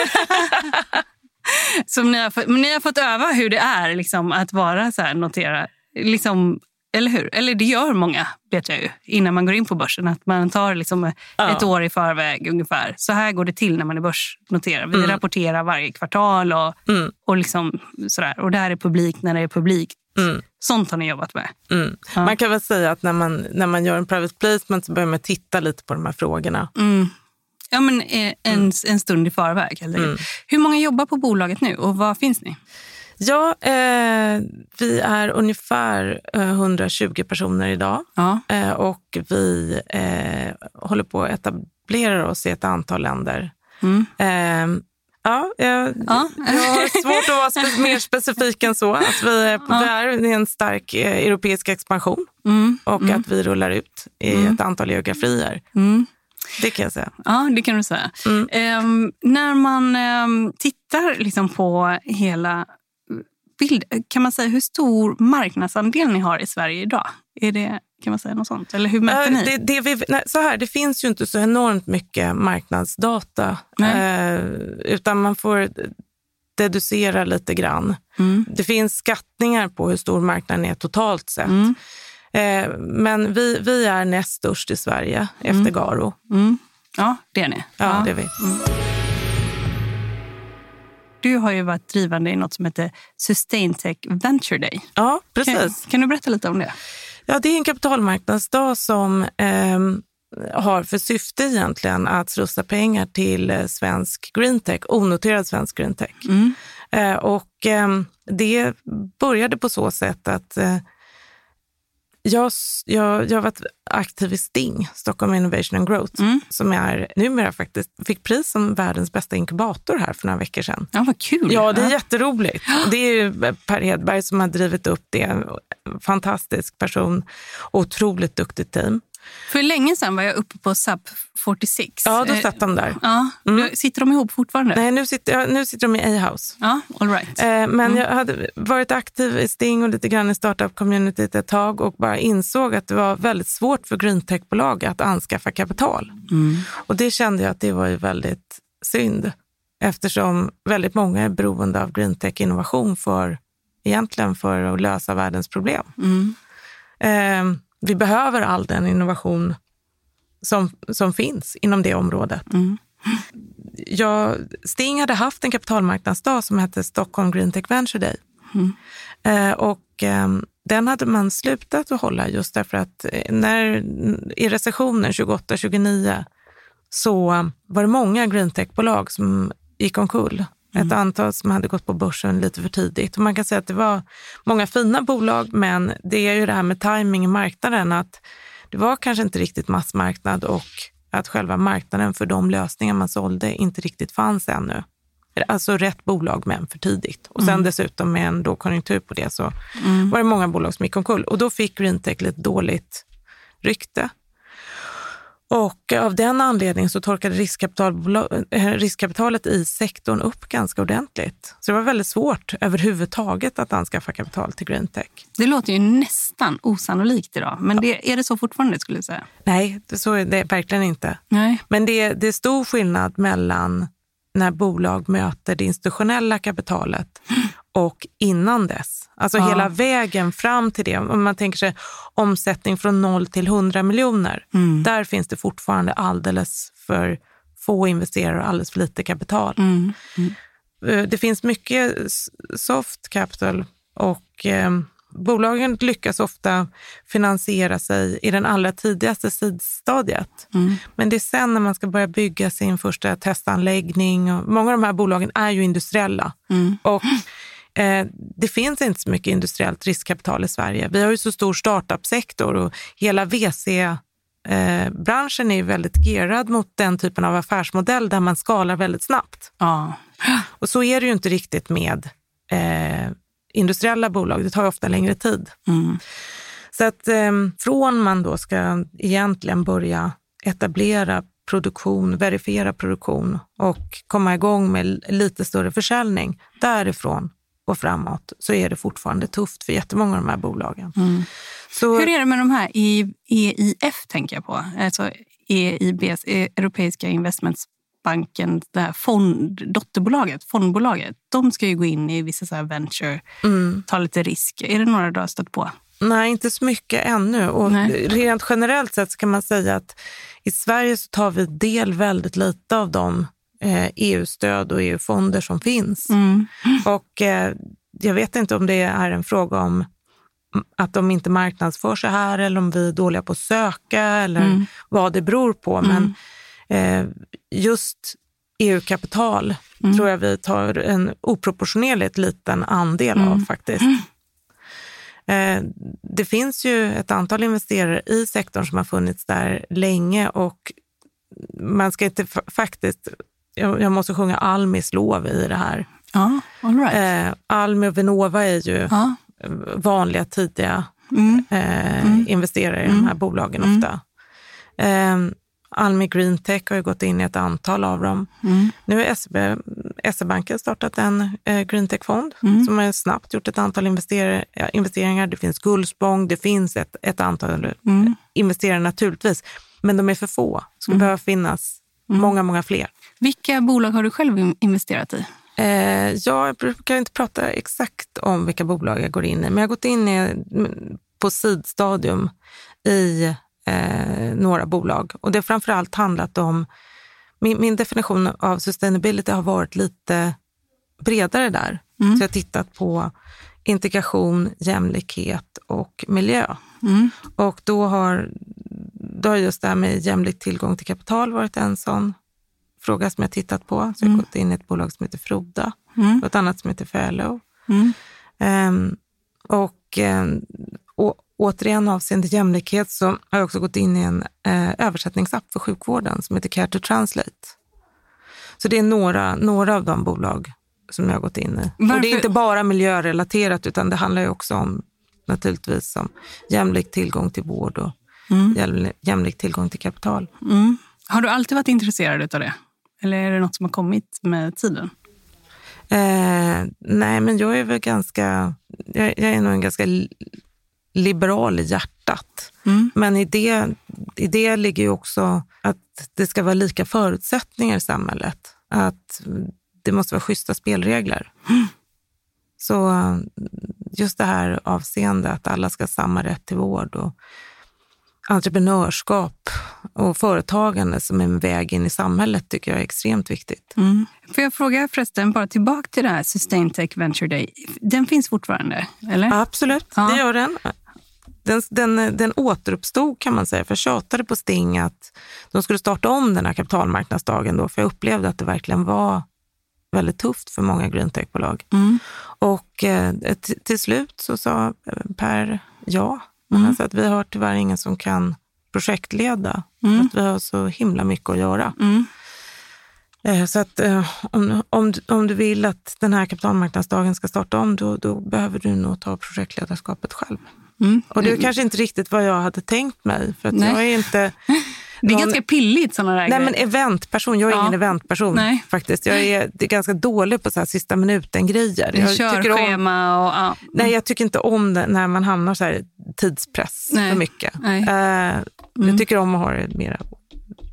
Som ni har fått öva hur det är liksom, att vara så här noterad, liksom, eller hur? Eller det gör många, vet jag ju, innan man går in på börsen. Att man tar liksom ett år i förväg ungefär. Så här går det till när man är börsnoterad. Vi rapporterar varje kvartal och liksom sådär. Och det här är publikt när det är publikt. Sånt har ni jobbat med. Ja. Man kan väl säga att när man gör en private placement så börjar man titta lite på de här frågorna. Ja, men en stund i förväg. Eller? Hur många jobbar på bolaget nu och var finns ni? Ja, vi är ungefär 120 personer idag. Ja. Och vi håller på att etablera oss i ett antal länder. Jag har svårt att vara mer specifik än så. Att vi är en stark europeisk expansion och att vi rullar ut i ett antal geografier. Det kan jag säga. Ja, det kan du säga. När man tittar liksom på hela bild, kan man säga hur stor marknadsandel ni har i Sverige idag? Är det, kan man säga något sånt? Eller hur mäter ni? Det finns ju inte så enormt mycket marknadsdata. Utan man får deducera lite grann. Det finns skattningar på hur stor marknaden är totalt sett. Men vi är näst störst i Sverige efter Garo. Ja, det är ni. Ja, det är vi. Du har ju varit drivande i något som heter Sustaintech Venture Day. Ja, precis. Kan du berätta lite om det? Ja, det är en kapitalmarknadsdag som har för syfte egentligen att slussa pengar till svensk greentech, onoterad svensk greentech. Och det började på så sätt att jag har varit aktiv i Sting, Stockholm Innovation and Growth, som är numera faktiskt fick pris som världens bästa inkubator här för några veckor sedan. Ja, vad kul. Ja, det är jätteroligt. Det är ju Per Hedberg som har drivit upp det. Fantastisk person, otroligt duktigt team. För länge sedan var jag uppe på Sub 46. Ja, då satt de där. Ja, sitter de ihop fortfarande? Nej, nu sitter de i A-House. Ja, all right. Men jag hade varit aktiv i Sting och lite grann i startup-communityt ett tag och bara insåg att det var väldigt svårt för greentech-bolag att anskaffa kapital. Och det kände jag att det var ju väldigt synd eftersom väldigt många är beroende av greentech-innovation för att lösa världens problem. Vi behöver all den innovation som finns inom det området. Sting hade haft en kapitalmarknadsdag som hette Stockholm Greentech Venture Day. Och den hade man slutat att hålla just därför att i recessionen 28-29 så var det många greentech-bolag som gick omkull. Ett antal som hade gått på börsen lite för tidigt. Och man kan säga att det var många fina bolag, men det är ju det här med timing i marknaden att det var kanske inte riktigt massmarknad och att själva marknaden för de lösningar man sålde inte riktigt fanns ännu. Alltså rätt bolag men för tidigt. Och sen dessutom med en konjunktur på det så var det många bolag som gick omkull. Och då fick greentech lite dåligt rykte. Och av den anledningen så torkade riskkapitalet i sektorn upp ganska ordentligt. Så det var väldigt svårt överhuvudtaget att anskaffa kapital till greentech. Det låter ju nästan osannolikt idag. Men är det så fortfarande skulle jag säga? Nej, så är det verkligen inte. Nej. Men det är stor skillnad mellan när bolag möter det institutionella kapitalet och innan dess. Alltså hela vägen fram till det. Om man tänker sig omsättning från 0 till 100 miljoner. Där finns det fortfarande alldeles för få investerare och alldeles för lite kapital. Det finns mycket soft capital och bolagen lyckas ofta finansiera sig i den allra tidigaste sidstadiet. Men det är sen när man ska börja bygga sin första testanläggning. Och många av de här bolagen är ju industriella. Och det finns inte så mycket industriellt riskkapital i Sverige. Vi har ju så stor startup-sektor och hela VC-branschen är ju väldigt gearad mot den typen av affärsmodell där man skalar väldigt snabbt. Och så är det ju inte riktigt med industriella bolag. Det tar ju ofta längre tid. Så att från man då ska egentligen börja etablera produktion, verifiera produktion och komma igång med lite större försäljning därifrån och framåt, så är det fortfarande tufft för jättemånga av de här bolagen. Så, hur är det med de här EIF tänker jag på? Alltså EIBs, Europeiska Investmentsbanken, det här fondbolaget, de ska ju gå in i vissa så här venture, ta lite risk. Är det några du har stött på? Nej, inte så mycket ännu. Och rent generellt sett så kan man säga att i Sverige så tar vi del väldigt lite av de EU-stöd och EU-fonder som finns. Och jag vet inte om det är en fråga om att de inte marknadsför sig här eller om vi är dåliga på att söka eller vad det beror på. Men just EU-kapital tror jag vi tar en oproportionerligt liten andel av faktiskt. Det finns ju ett antal investerare i sektorn som har funnits där länge och man ska inte faktiskt, jag måste sjunga Almis lov i det här. All right. Almi och Vinnova är ju vanliga tidiga investerare i de här bolagen ofta. Almi Green Tech har ju gått in i ett antal av dem. Nu har SE-banken startat en Green Tech-fond som har snabbt gjort ett antal investeringar. Det finns Gullspång, det finns ett antal investerare naturligtvis, men de är för få. Det skulle behöva finnas många fler. Vilka bolag har du själv investerat i? Jag brukar inte prata exakt om vilka bolag jag går in i, men jag har gått in på sidstadium i några bolag. Och det har framförallt handlat om, min definition av sustainability har varit lite bredare där. Så jag har tittat på integration, jämlikhet och miljö. Och då har just det här med jämlik tillgång till kapital varit en sån fråga som jag tittat på. Så jag har gått in i ett bolag som heter Froda och ett annat som heter Fellow. Och återigen avseende jämlikhet så har jag också gått in i en översättningsapp för sjukvården som heter Care to Translate. Så det är några av de bolag som jag har gått in i. Och det är inte bara miljörelaterat utan det handlar ju också om naturligtvis om jämlik tillgång till vård och jämlik tillgång till kapital. Har du alltid varit intresserad av det? Eller är det något som har kommit med tiden? Nej, men jag är väl jag är nog en ganska liberal i hjärtat. Men i det ligger ju också att det ska vara lika förutsättningar i samhället. Att det måste vara schyssta spelregler. Så just det här avseende att alla ska ha samma rätt till vård och entreprenörskap och företagande som är en väg in i samhället tycker jag är extremt viktigt. Får jag fråga förresten bara tillbaka till det här Sustaintech Venture Day. Den finns fortfarande, eller? Absolut, det gör den. Den återuppstod kan man säga, för jag tjatade på Sting att de skulle starta om den här kapitalmarknadsdagen då, för jag upplevde att det verkligen var väldigt tufft för många green tech-bolag. Och till slut så sa Per ja. Men alltså att vi har tyvärr ingen som kan projektleda. För att vi har så himla mycket att göra. Så att om du vill att den här kapitalmarknadsdagen ska starta om, då behöver du nog ta projektledarskapet själv. Och det är kanske inte riktigt vad jag hade tänkt mig. För att jag är inte... Det är ganska pilligt sådana där grejer. Nej, men eventperson. Jag är ingen eventperson faktiskt. Jag är ganska dålig på så här sista minuten-grejer. Körschema och... Nej, jag tycker inte om det när man hamnar så här tidspress för mycket. Jag tycker om att ha det mer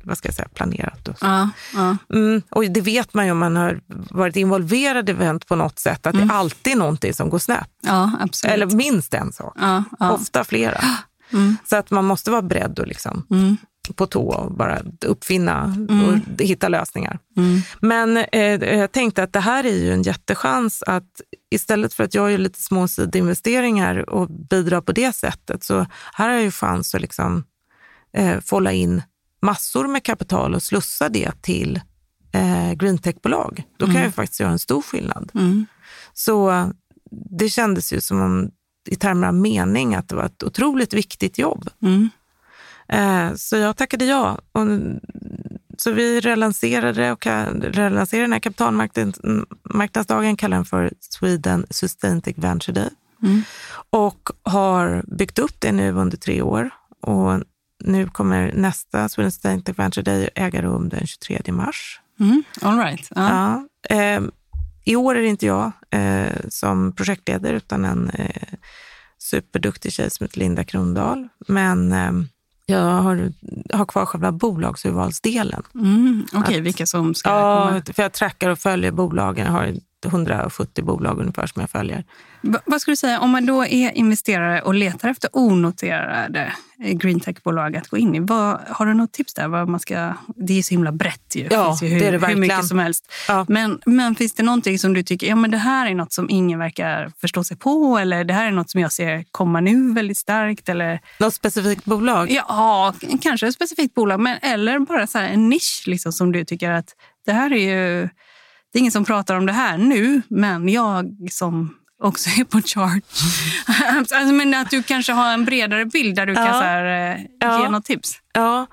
planerat. Och, så. Och det vet man ju om man har varit involverad i event på något sätt, att det alltid är någonting som går snett. Ja, absolut. Eller minst en sak. Ofta flera. Så att man måste vara beredd och liksom på tå och bara uppfinna och hitta lösningar. Men jag tänkte att det här är ju en jättechans att istället för att jag gör lite små sidinvesteringar och bidrar på det sättet, så här har jag ju chans att liksom fålla in massor med kapital och slussa det till greentech-bolag. Då kan jag ju faktiskt göra en stor skillnad. Så det kändes ju som om i termer av mening att det var ett otroligt viktigt jobb. Så jag tackade ja. Så vi relanserade den här kapitalmarknadsdagen, kallar den för Sweden Sustainable Venture Day. Och har byggt upp det nu under 3 år. Och nu kommer nästa Sweden Sustainable Venture Day äga rum den 23 mars. All right. Ja. I år är det inte jag som projektledare utan en superduktig tjej som heter Linda Krondahl. Men jag har kvar själva bolagsurvalsdelen. Okej, vilka som ska komma? För jag trackar och följer bolagen. Jag har 170 bolag ungefär som jag följer. Vad skulle du säga, om man då är investerare och letar efter onoterade greentech-bolag att gå in i, har du något tips där? Vad man ska, det är så himla brett ju. Ja, det är det hur mycket som helst. Ja. Men finns det någonting som du tycker, men det här är något som ingen verkar förstå sig på, eller det här är något som jag ser komma nu väldigt starkt? Eller? Något specifikt bolag? Ja, kanske ett specifikt bolag, eller bara så här en nisch liksom, som du tycker att det här är ju... Det är ingen som pratar om det här nu, men jag som också är på chart. Alltså, men att du kanske har en bredare bild där du kan så här, ge något tips. Ja.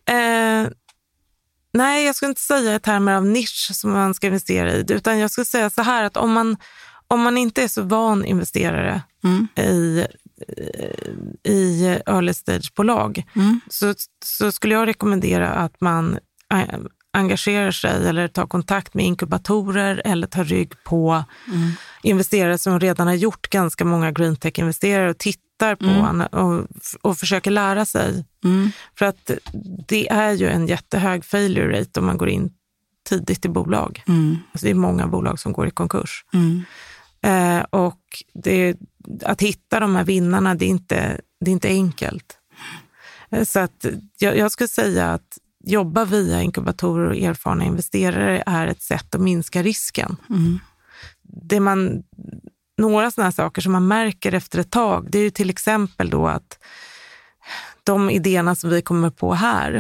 Nej, jag skulle inte säga i termer av nisch som man ska investera i, utan jag skulle säga så här att om man inte är så van investerare i early stage-bolag så skulle jag rekommendera att man engagerar sig eller tar kontakt med inkubatorer eller tar rygg på investerare som redan har gjort ganska många greentech-investerare och tittar på och försöker lära sig. För att det är ju en jättehög failure rate om man går in tidigt i bolag. Alltså det är många bolag som går i konkurs. Och att hitta de här vinnarna, det är inte enkelt. Så att jag skulle säga att jobba via inkubatorer och erfarna investerare är ett sätt att minska risken. Några sådana saker som man märker efter ett tag, det är ju till exempel då att de idéerna som vi kommer på här,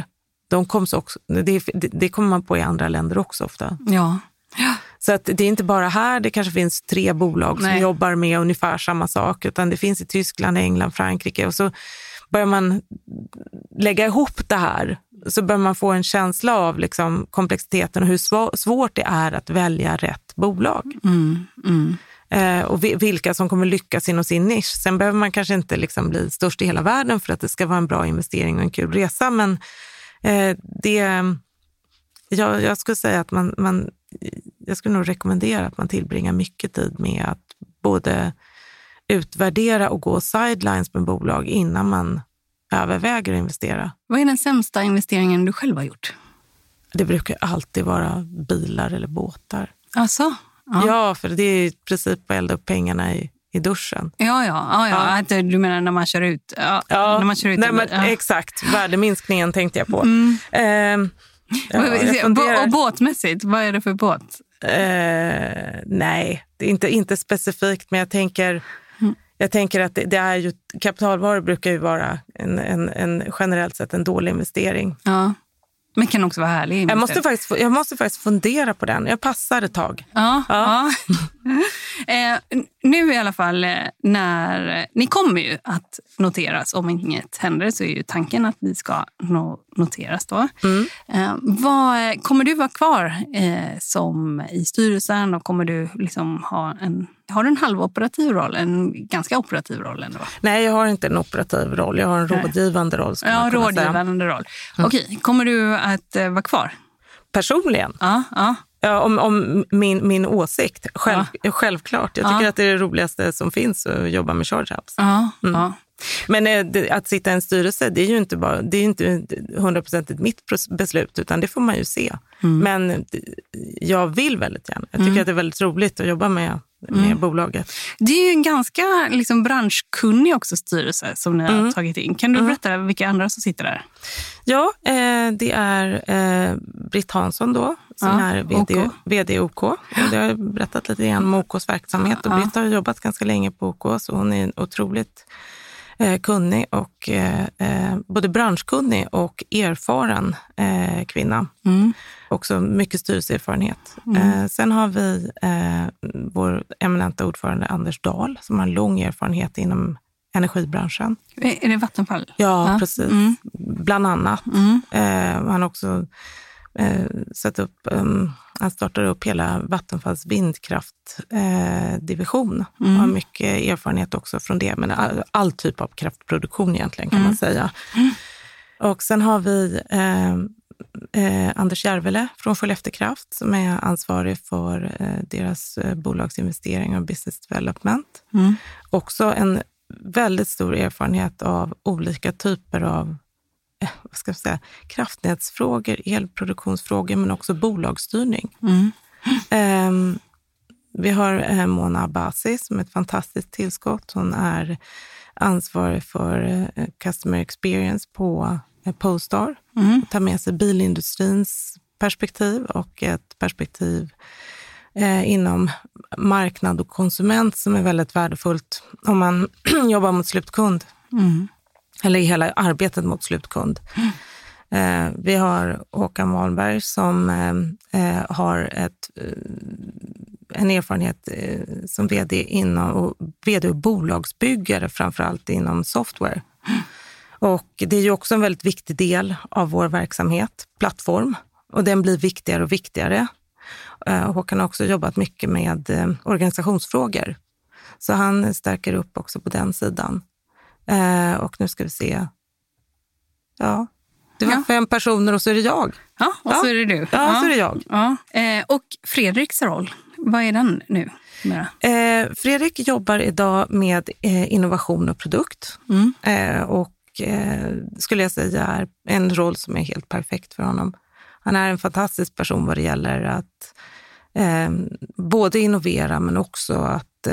det kommer man på i andra länder också ofta. Ja. Så att det är inte bara här, det kanske finns 3 bolag som jobbar med ungefär samma sak, utan det finns i Tyskland, England, Frankrike, och så börjar man lägga ihop det här, så börjar man få en känsla av liksom komplexiteten och hur svårt det är att välja rätt bolag. Och vilka som kommer lyckas inom sin nisch. Sen behöver man kanske inte liksom bli störst i hela världen för att det ska vara en bra investering och en kul resa, men jag skulle säga att jag skulle nog rekommendera att man tillbringar mycket tid med att både utvärdera och gå sidelines med bolag innan man överväger att investera. Vad är den sämsta investeringen du själv har gjort? Det brukar alltid vara bilar eller båtar. Alltså? Ja, för det är i princip att elda upp pengarna i duschen. Ja. Du menar när man kör ut? När man kör ut. Exakt, värdeminskningen tänkte jag på. Och båtmässigt, vad är det för båt? Nej, det är inte specifikt, men jag tänker att det är ju, kapitalvaror brukar ju vara en generellt sett en dålig investering. Ja. Men kan också vara härlig. Jag måste faktiskt fundera på den. Jag passar ett tag. Ja. Nu i alla fall, när ni kommer ju att noteras, om inget händer så är ju tanken att ni ska noteras då. Kommer du vara kvar som i styrelsen, och kommer du liksom har du en halvoperativ roll, en ganska operativ roll ändå? Nej, jag har inte en operativ roll. Jag har en rådgivande roll. Rådgivande roll. Okej, kommer du att vara kvar? Personligen? Ja. Om min åsikt, självklart. Jag tycker att det är det roligaste som finns att jobba med charge-ups. Men att sitta i en styrelse, det är ju inte 100% mitt beslut, utan det får man ju se. Men jag vill väldigt gärna. Jag tycker att det är väldigt roligt att jobba med bolaget. Det är ju en ganska liksom, branschkunnig också styrelse som ni har tagit in. Kan du berätta vilka andra som sitter där? Ja, det är Britt Hansson då, som är vd OK. Och det har jag berättat lite grann om OKs verksamhet. Och Britt har jobbat ganska länge på OK, så hon är en otroligt kunnig och både branschkunnig och erfaren kvinna. Också mycket styrelseerfarenhet. Sen har vi vår eminenta ordförande Anders Dahl som har en lång erfarenhet inom energibranschen. Är det Vattenfall? Ja, precis. Bland annat. Han har också han startade upp hela Vattenfalls vindkraftdivision. Och har mycket erfarenhet också från det. Men all typ av kraftproduktion egentligen kan man säga. Och sen har vi Anders Järvele från Skellefteå Kraft som är ansvarig för deras bolagsinvesteringar och business development. Också en väldigt stor erfarenhet av olika typer av kraftnätsfrågor, elproduktionsfrågor, men också bolagsstyrning. Vi har Mona Abbasi som är ett fantastiskt tillskott. Hon är ansvarig för customer experience på Polestar. Tar med sig bilindustrins perspektiv och ett perspektiv inom marknad och konsument som är väldigt värdefullt om man jobbar mot slutkund. Eller i hela arbetet mot slutkund. Vi har Håkan Wahlberg som har en erfarenhet som vd och bolagsbyggare framförallt inom software. Och det är ju också en väldigt viktig del av vår verksamhet, plattform. Och den blir viktigare och viktigare. Håkan har också jobbat mycket med organisationsfrågor. Så han stärker upp också på den sidan. Och nu ska vi se. Ja, det var 5 personer och så är det jag. Ja, och så är det du. Ja, så är det jag. Ja. Och Fredriks roll, vad är den nu? Fredrik jobbar idag med innovation och produkt. Och skulle jag säga är en roll som är helt perfekt för honom. Han är en fantastisk person vad det gäller att både innovera men också att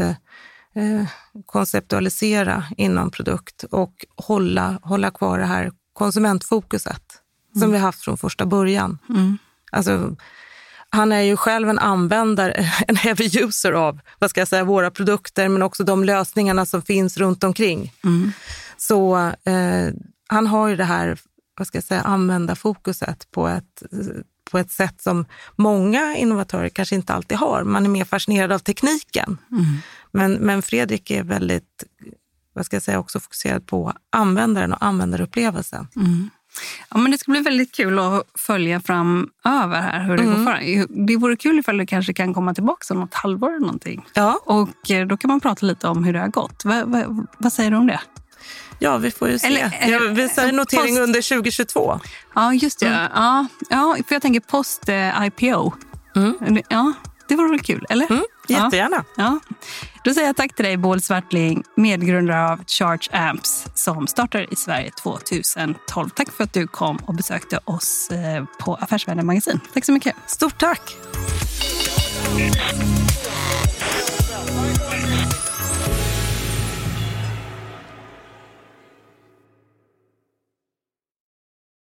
konceptualisera inom produkt och hålla kvar det här konsumentfokuset som vi haft från första början. Alltså, han är ju själv en användare, en heavy user av våra produkter men också de lösningarna som finns runt omkring. Så han har ju det här användarfokuset på ett sätt som många innovatörer kanske inte alltid har. Man är mer fascinerad av tekniken. Men Fredrik är väldigt, också fokuserad på användaren och användarupplevelsen. Ja, men det ska bli väldigt kul att följa framöver här hur det går för. Det vore kul ifall du kanske kan komma tillbaka om något halvår eller någonting. Ja. Och då kan man prata lite om hur det har gått. Vad säger du om det? Ja, vi får ju se. Vi säger notering under 2022. Ja, just det. Ja, för jag tänker post-IPO. Ja, det vore väl kul, eller? Jättegärna. Ja. Då säger jag tack till dig, Boel Swartling, medgrundare av Charge Amps som startar i Sverige 2012. Tack för att du kom och besökte oss på Affärsvärlden Magasin. Tack så mycket. Stort tack!